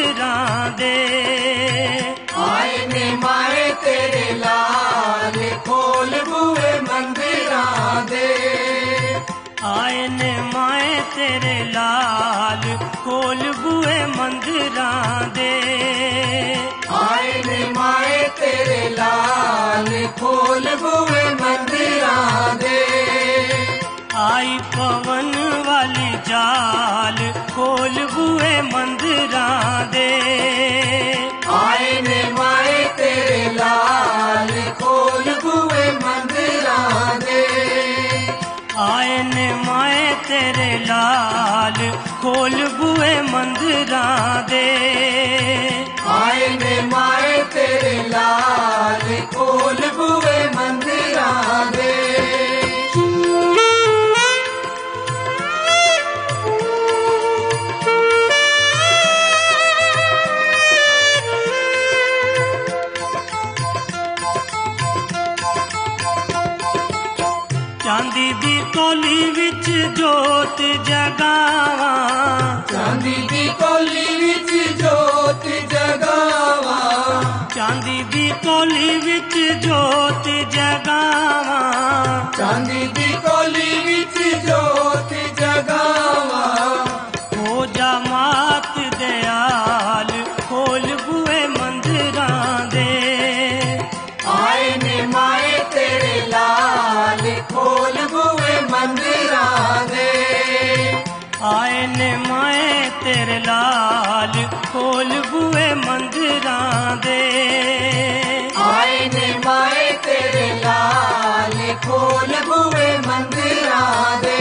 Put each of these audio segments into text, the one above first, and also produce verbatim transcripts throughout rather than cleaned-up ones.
मंदिरां दे। आए ने माए तेरे लाल खोल बूए मंदिरां दे। आए ने माए तेरे लाल खोल बूए मंदिरां दे। आए ने माए तेरे लाल खोल बूए मंदिरां दे। आई पवन वाली जाल खोल बूए मंदिरां दे। आए ने माए तेरे लाल खोल बूए मंदिरां दे। आए ने माए तेरे लाल खोल बूए मंदिरां दे। आए ने माए तेरे लाल खोल बूए मंदिरां दे। चांदी दी कोली विच जोत जगावा। चांदी दी कोली विच जोत जगावा। चांदी दी कोली विच जोत जगावा। चांदी दी कोली विच जोत जगावा। हो जा मात दयाल खोल बूए मंदिरां दे। आए ने माए तेरे लाल खोल बूए मंदिरां दे। आए ने माए तेरे लाल खोल बूए मंदिरां दे। आए ने माए तेरे लाल खोल बूए मंदिरां दे।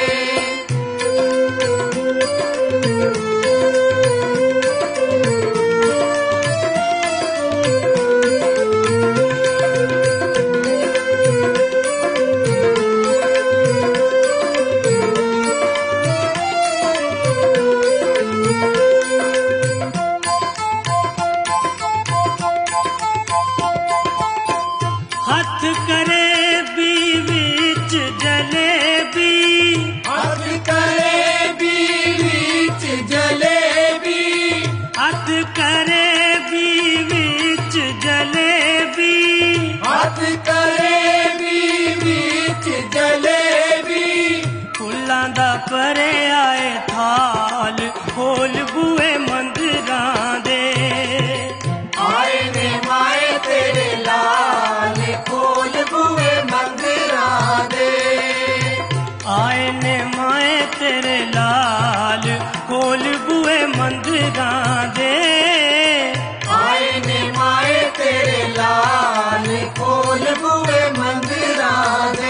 हथ करे भी विच जलेबी। हथ करे भी विच जलेबी। हथ करे भी विच जलेबी। हथ करे भी विच जलेबी। फुल्लां दा परे आए थाल खोल बूए मंदिरां दे। आए ने माए तेरे लाल खोल बूए मंदिरां दे। आए ने माए तेरे लाल खोल बूए मंदिरां दे। आए ने माए तेरे लाल खोल बूए मंदिरां दे।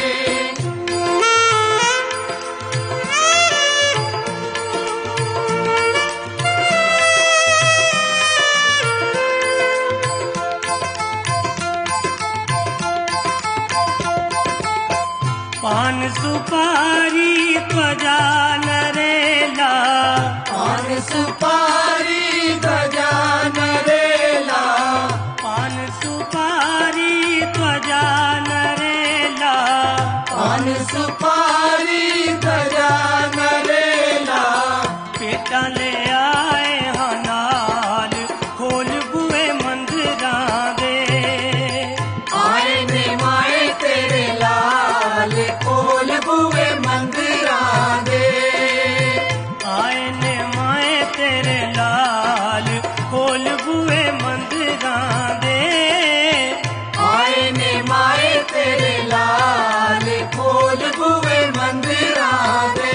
पान सुपारी त्वजा नरेला। पान सुपारी गजा नरेला। पान सुपारी त्वजा नरेला। पान सुपारी गजा नरेला। पेटा ले आए हाँ नाल खोल बूए मंदिरां दे। आए ने माए तेरे लाल खोल बूए मंदिरां दे। आए ने माए तेरे लाल खोल बूए मंदिरां दे। आए ने माए तेरे लाल खोल बूए मंदिरां दे।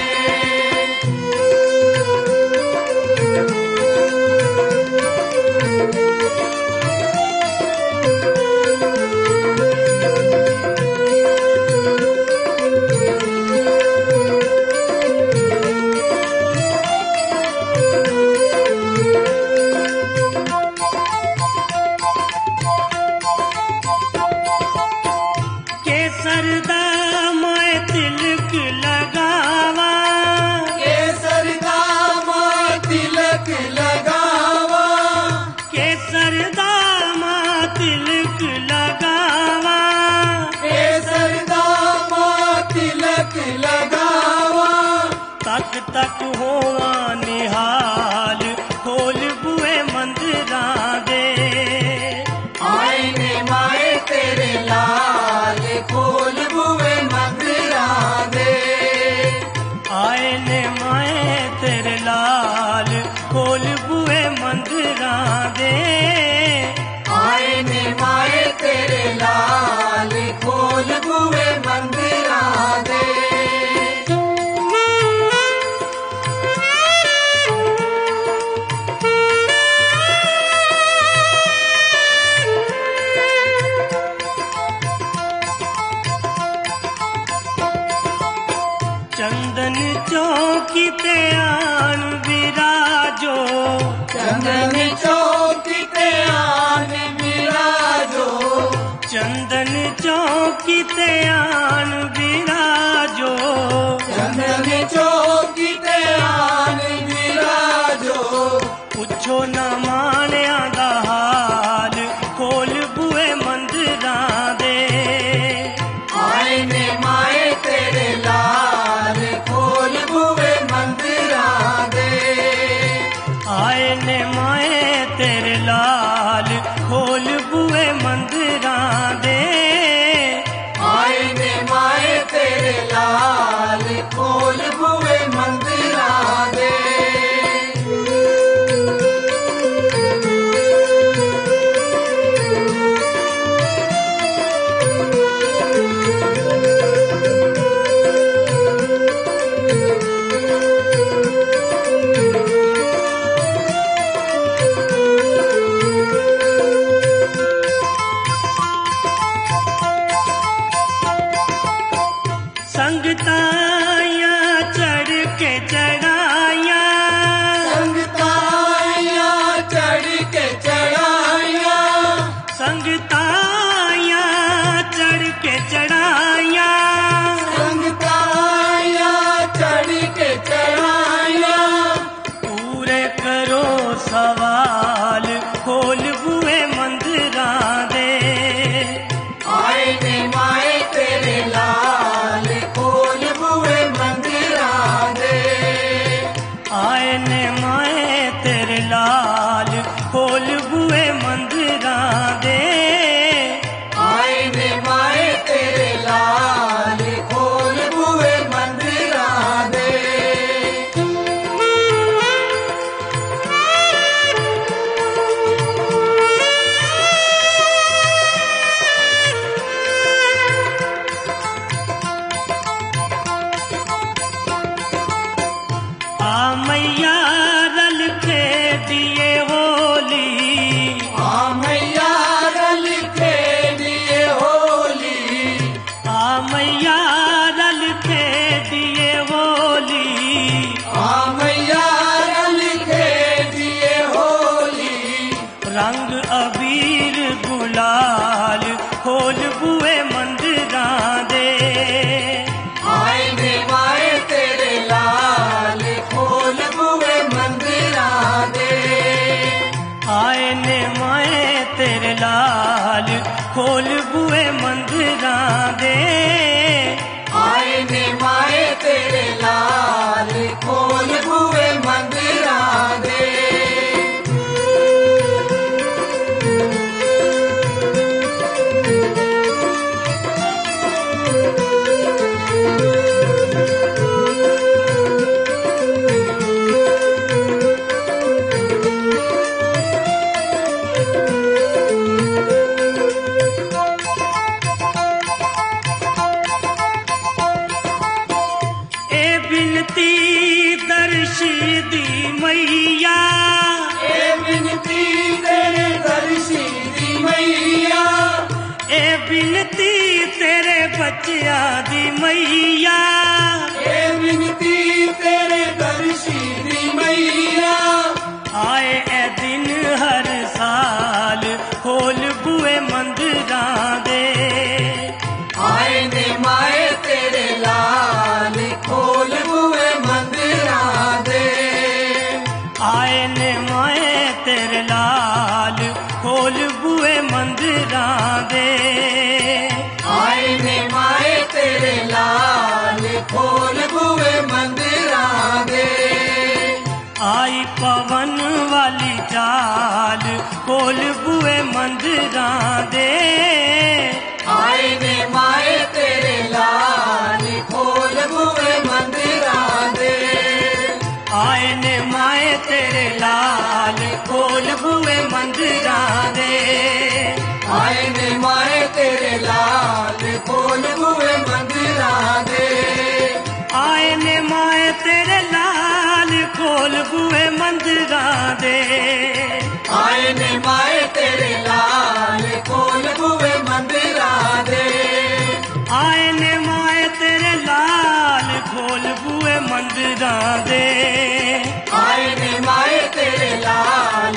केसर दा मैं तिलक लगावा। केसर दा मैं तिलक लगावा। केसर दा मैं तिलक लगावा। केसर दा मैं तिलक लगावा। तक तक होवा निहाल खोल बूए चंदन चौकी ते आन विराजो, चंदन चौकी ते आन विराजो, चंदन चौकी ते आन विराजो, पुछो न माणिया दा हाल, खोल बुए मंदिरां दे। आए ने माए तेरे लाल, खोल बुए मंदिरां दे। आए ने माए तेरे लाल, खोल बुए मंदिरां दे। आए ने माए तेरे लाल, खोल बुए मंदिरां दे। संगताया चढ़ के चढ़ाया, संगताया चढ़ के चढ़ाया, संगताया चढ़ के चढ़ाया, संगताया चढ़ के चढ़ाया। पूरे करो सवाल, खोल बुए मंदिरां दे। आए ने माए तेरे लाल, खोल बुए मंदिरां दे। आए ने माए तेरे लाल, खोल बुए मंदिरां दे। आए ने माए तेरे लाल, खोल बुए मंदिरां दे। आ मैया रल के दिए होली, आ मैया रल के दिए होली, आ मैया रल के दिए होली। आ मैया रल के दिए होली। रंग अबीर गुलाल, खोल बुए मंदिरां दे। आए ने माए तेरे लाल, खोल बुए मंदिरां दे। आए ने माए तेरे लाल, खोल बुए मंदिरां दे। आए ने माए तेरे लाल, खोल बुए मंदिरां दे। ए बिनती दर्शी दी मैया, ए बिनती तेरे दर्शी दी मैया, ए बिनती तेरे बच्चिया दी मैया। ए बिनती तेरे दर्शी दी मैया। आए ए दिन हर साल, खोल बुए मंदिरां दे। आए ने माए तेरे लाल, खोल बुए मंदिरां दे। आए ने माए तेरे लाल, खोल बुए मंदिरां दे। आए ने माए तेरे लाल, खोल बुए मंदिरां दे। आई पवन वाली चाल, खोल बुए मंदिरां दे। आए ने माए तेरे लाल, खोल बुए मंदिरां दे। आए ने माए तेरे लाल, खोल बुए मंदिरां दे। आए ने माए तेरे लाल, खोल बुए मंदिरां दे। आए ने माए तेरे लाल, खोल बुए मंदिरां दे। आए ने माए तेरे लाल, खोल बुए मंदिरां दे। आए ने माए तेरे लाल, खोल बुए मंदिरां दे। आए ने माए तेरे लाल,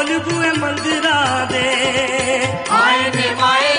खोल बूए मंदिरां दे आए ने माए